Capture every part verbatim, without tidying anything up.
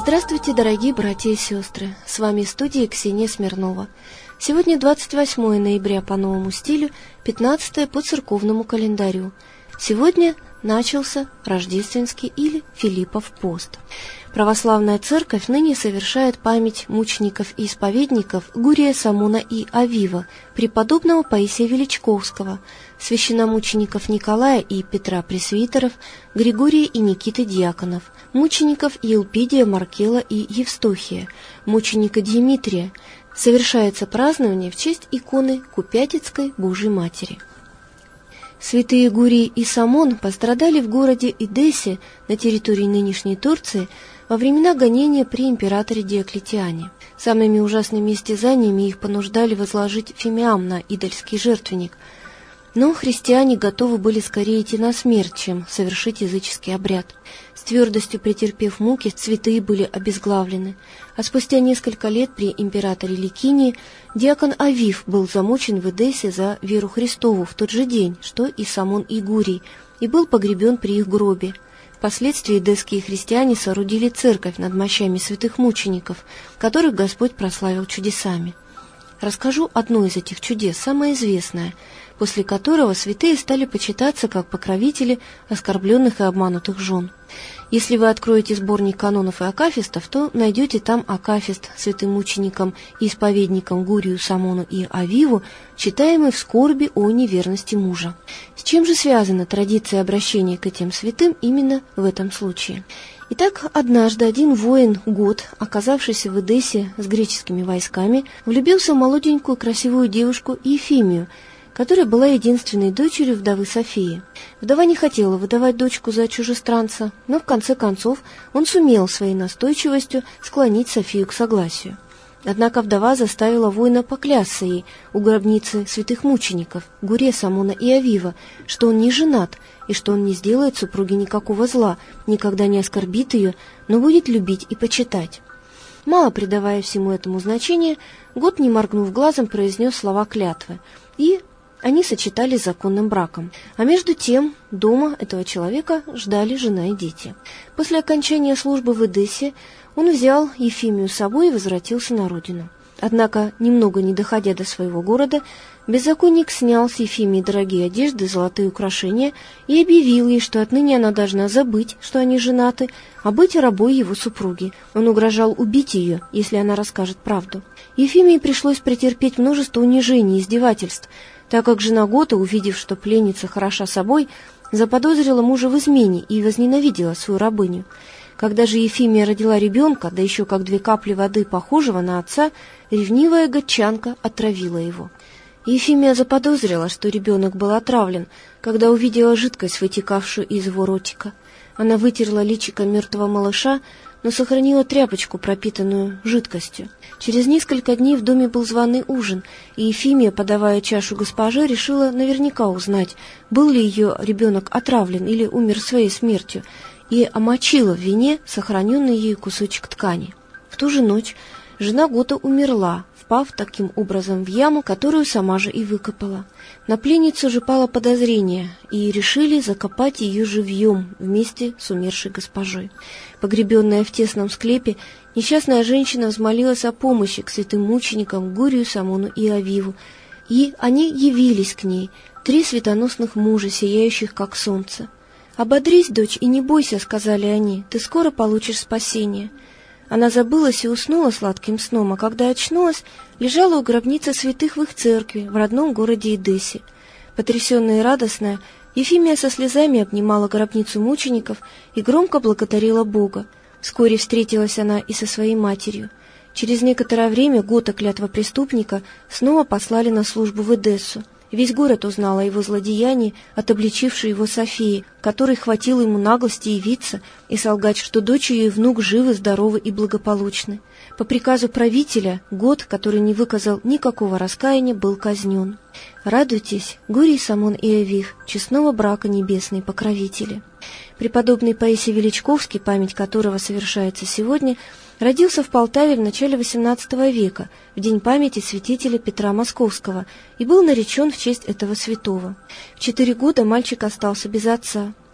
Здравствуйте, дорогие братья и сестры! С вами в студии Ксения Смирнова. Сегодня двадцать восьмое ноября по новому стилю, пятнадцатое по церковному календарю. Сегодня начался рождественский или Филиппов пост. Православная церковь ныне совершает память мучеников и исповедников Гурия Самуна и Авива, преподобного Паисия Величковского, священномучеников Николая и Петра Пресвитеров, Григория и Никиты Дьяконов, мучеников Елпидия, Маркела и Евстохия, мученика Димитрия. Совершается празднование в честь иконы Купятицкой Божией Матери. Святые Гурий и Самон пострадали в городе Эдессе на территории нынешней Турции во времена гонения при императоре Диоклетиане. Самыми ужасными истязаниями их понуждали возложить фимиам на идольский жертвенник, но христиане готовы были скорее идти на смерть, чем совершить языческий обряд. С твердостью претерпев муки, святые были обезглавлены, а спустя несколько лет при императоре Ликинии диакон Авив был замучен в Эдессе за веру Христову в тот же день, что и Самон и Гурий, и был погребен при их гробе. Впоследствии эдесские христиане соорудили церковь над мощами святых мучеников, которых Господь прославил чудесами. Расскажу одно из этих чудес, самое известное, после которого святые стали почитаться как покровители оскорбленных и обманутых жен. Если вы откроете сборник канонов и акафистов, то найдете там акафист святым мученикам и исповедникам Гурию, Самону и Авиву, читаемый в скорби о неверности мужа. С чем же связана традиция обращения к этим святым именно в этом случае? Итак, однажды один воин Гот, оказавшийся в Эдессе с греческими войсками, влюбился в молоденькую красивую девушку Ефимию, которая была единственной дочерью вдовы Софии. Вдова не хотела выдавать дочку за чужестранца, но в конце концов он сумел своей настойчивостью склонить Софию к согласию. Однако вдова заставила воина поклясться ей у гробницы святых мучеников Гурия, Самона и Авива, что он не женат и что он не сделает супруге никакого зла, никогда не оскорбит ее, но будет любить и почитать. Мало придавая всему этому значения, Гот, не моргнув глазом, произнес слова клятвы, и они сочетались законным браком. А между тем дома этого человека ждали жена и дети. После окончания службы в Эдессе он взял Ефимию с собой и возвратился на родину. Однако, немного не доходя до своего города, беззаконник снял с Ефимии дорогие одежды, золотые украшения и объявил ей, что отныне она должна забыть, что они женаты, а быть рабой его супруги. Он угрожал убить ее, если она расскажет правду. Ефимии пришлось претерпеть множество унижений и издевательств, так как жена Гота, увидев, что пленница хороша собой, заподозрила мужа в измене и возненавидела свою рабыню. Когда же Ефимия родила ребенка, да еще как две капли воды, похожего на отца, ревнивая готчанка отравила его. Ефимия заподозрила, что ребенок был отравлен, когда увидела жидкость, вытекавшую из его ротика. Она вытерла личико мертвого малыша, но сохранила тряпочку, пропитанную жидкостью. Через несколько дней в доме был званый ужин, и Ефимия, подавая чашу госпоже, решила наверняка узнать, был ли ее ребенок отравлен или умер своей смертью, и омочила в вине сохраненный ею кусочек ткани. В ту же ночь жена Гота умерла, впав таким образом в яму, которую сама же и выкопала. На пленницу же пало подозрение, и решили закопать ее живьем вместе с умершей госпожой. Погребенная в тесном склепе, несчастная женщина взмолилась о помощи к святым мученикам Гурию, Самону и Авиву, и они явились к ней, три светоносных мужа, сияющих как солнце. «Ободрись, дочь, и не бойся», — сказали они, — «ты скоро получишь спасение». Она забылась и уснула сладким сном, а когда очнулась, лежала у гробницы святых в их церкви в родном городе Эдессе. Потрясенная и радостная, Ефимия со слезами обнимала гробницу мучеников и громко благодарила Бога. Вскоре встретилась она и со своей матерью. Через некоторое время Гота, клятвопреступника, снова послали на службу в Эдессу. Весь город узнал о его злодеянии от обличившей его Софии, которой хватило ему наглости явиться и солгать, что дочь ее и внук живы, здоровы и благополучны. По приказу правителя Гот, который не выказал никакого раскаяния, был казнен. Радуйтесь, Гурий, Самон и Авив, честного брака небесные покровители. Преподобный Паисий Величковский, память которого совершается сегодня, родился в Полтаве в начале восемнадцатого века, в день памяти святителя Петра Московского, и был наречен в честь этого святого. В четыре года мальчик остался без отца.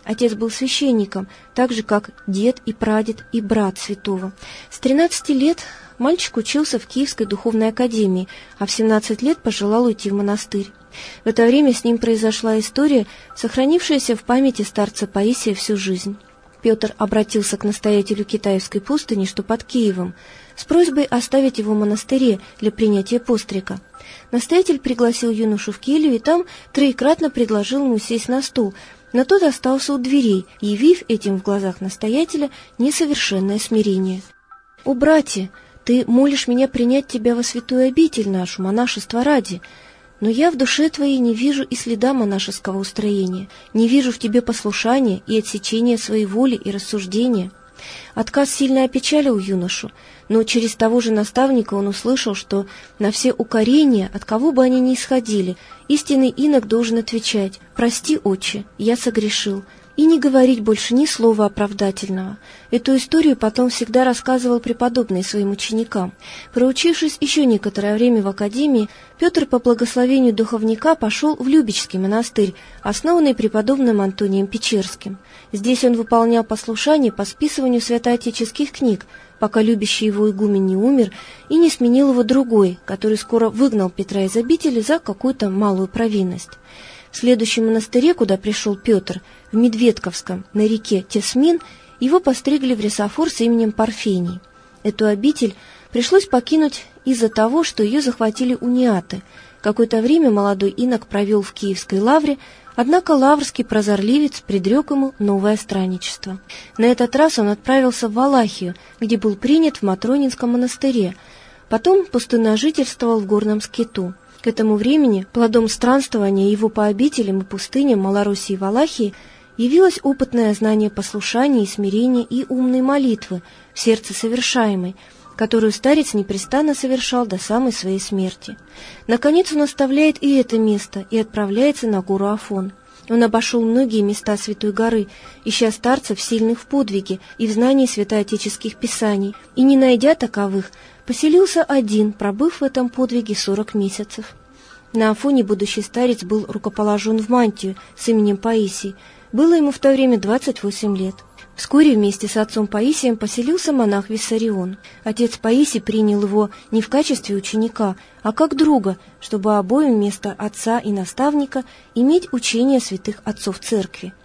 Отец был священником, так же, как дед и прадед и брат святого. С тринадцати лет мальчик учился в Киевской духовной академии, а в семнадцать лет пожелал уйти в монастырь. В это время с ним произошла история, сохранившаяся в памяти старца Паисия всю жизнь. Петр обратился к настоятелю Китаевской пустыни, что под Киевом, с просьбой оставить его в монастыре для принятия пострика. Настоятель пригласил юношу в келью и там троекратно предложил ему сесть на стул, но тот остался у дверей, явив этим в глазах настоятеля несовершенное смирение. «О, братья, ты молишь меня принять тебя во святую обитель нашу, монашество ради, но я в душе твоей не вижу и следа монашеского устроения, не вижу в тебе послушания и отсечения своей воли и рассуждения». Отказ сильно опечалил юношу, но через того же наставника он услышал, что на все укорения, от кого бы они ни исходили, истинный инок должен отвечать: «Прости, отче, я согрешил», и не говорить больше ни слова оправдательного. Эту историю потом всегда рассказывал преподобный своим ученикам. Проучившись еще некоторое время в академии, Петр по благословению духовника пошел в Любечский монастырь, основанный преподобным Антонием Печерским. Здесь он выполнял послушание по списыванию святоотеческих книг, пока любящий его игумен не умер и не сменил его другой, который скоро выгнал Петра из обители за какую-то малую провинность. В следующем монастыре, куда пришел Петр, в Медведковском, на реке Тесмин, его постригли в ресофор с именем Парфений. Эту обитель пришлось покинуть из-за того, что ее захватили униаты. Какое-то время молодой инок провел в Киевской лавре, однако лаврский прозорливец предрек ему новое странничество. На этот раз он отправился в Валахию, где был принят в Матронинском монастыре, потом пустынножительствовал в горном скиту. К этому времени плодом странствования его по обителям и пустыням Малороссии и Валахии явилось опытное знание послушания и смирения и умной молитвы в сердце совершаемой, которую старец непрестанно совершал до самой своей смерти. Наконец он оставляет и это место и отправляется на гору Афон. Он обошел многие места Святой горы, ища старцев, сильных в подвиге и в знании святоотеческих писаний, и, не найдя таковых, поселился один, пробыв в этом подвиге сорок месяцев. На Афоне будущий старец был рукоположен в мантию с именем Паисий. Было ему в то время двадцать восемь лет. Вскоре вместе с отцом Паисием поселился монах Виссарион. Отец Паисий принял его не в качестве ученика, а как друга, чтобы обоим вместо отца и наставника иметь учение святых отцов церкви.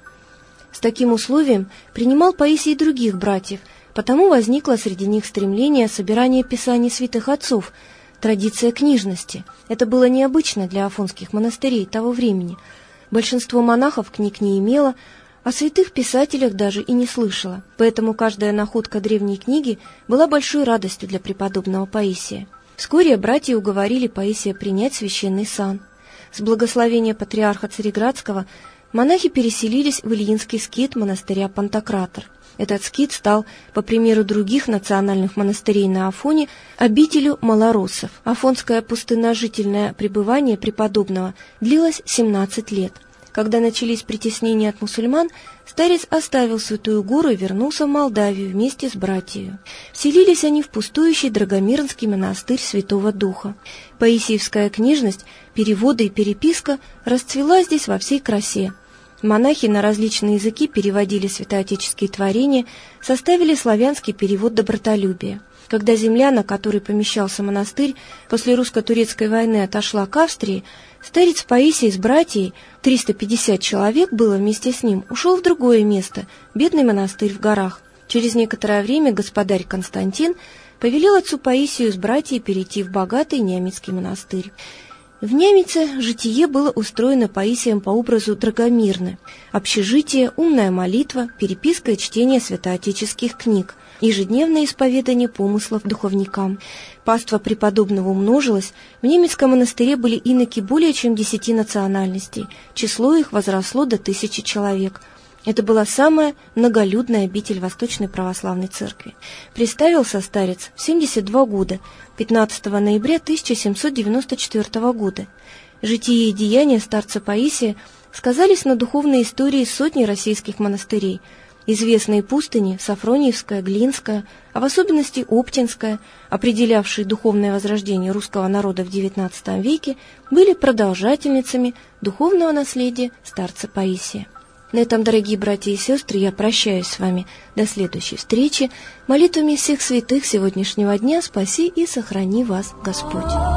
С таким условием принимал Паисий и других братьев, потому возникло среди них стремление собирания писаний святых отцов, традиция книжности. Это было необычно для афонских монастырей того времени. Большинство монахов книг не имело, о святых писателях даже и не слышала, поэтому каждая находка древней книги была большой радостью для преподобного Паисия. Вскоре братья уговорили Паисия принять священный сан. С благословения патриарха Цареградского монахи переселились в Ильинский скит монастыря Пантократор. Этот скит стал, по примеру других национальных монастырей на Афоне, обителью малороссов. Афонское пустынножительное пребывание преподобного длилось семнадцать лет. Когда начались притеснения от мусульман, старец оставил Святую гору и вернулся в Молдавию вместе с братьями. Вселились они в пустующий Драгомирнский монастырь Святого Духа. Паисиевская книжность, переводы и переписка расцвела здесь во всей красе. Монахи на различные языки переводили святоотеческие творения, составили славянский перевод добротолюбия. Когда земля, на которой помещался монастырь, после русско-турецкой войны отошла к Австрии, старец Паисий с братьей, триста пятьдесят человек было вместе с ним, ушел в другое место, бедный монастырь в горах. Через некоторое время господарь Константин повелел отцу Паисию с братьей перейти в богатый Нямецкий монастырь. В Нямице житие было устроено Паисием по образу Драгомирны. Общежитие, умная молитва, переписка и чтение святоотеческих книг, ежедневное исповедание помыслов духовникам. Паства преподобного умножилась, в немецком монастыре были иноки более чем десяти национальностей, число их возросло до тысячи человек. Это была самая многолюдная обитель Восточной Православной Церкви. Приставился старец в семьдесят два года, пятнадцатого ноября тысяча семьсот девяносто четвёртого года. Житие и деяния старца Паисия сказались на духовной истории сотни российских монастырей. Известные пустыни Сафрониевская, Глинская, а в особенности Оптинская, определявшие духовное возрождение русского народа в девятнадцатом веке, были продолжательницами духовного наследия старца Паисия. На этом, дорогие братья и сестры, я прощаюсь с вами до следующей встречи. Молитвами всех святых сегодняшнего дня спаси и сохрани вас Господь.